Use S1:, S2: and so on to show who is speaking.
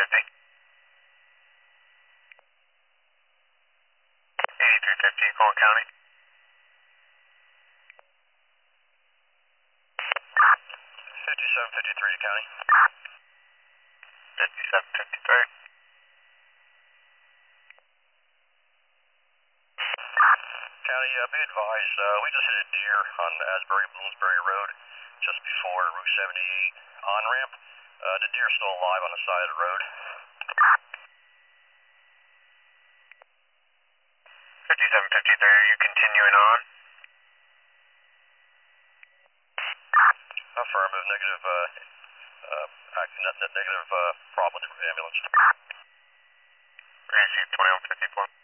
S1: 8350, Colon County. 5753 to County. 5753. County, be advised, we just hit a deer on Asbury Bloomsbury Road just before Route 78 on-ramp. The deer is still alive on the side of the road. 5753, are you continuing on? Affirmative, negative, negative problem with the ambulance. Received 2154.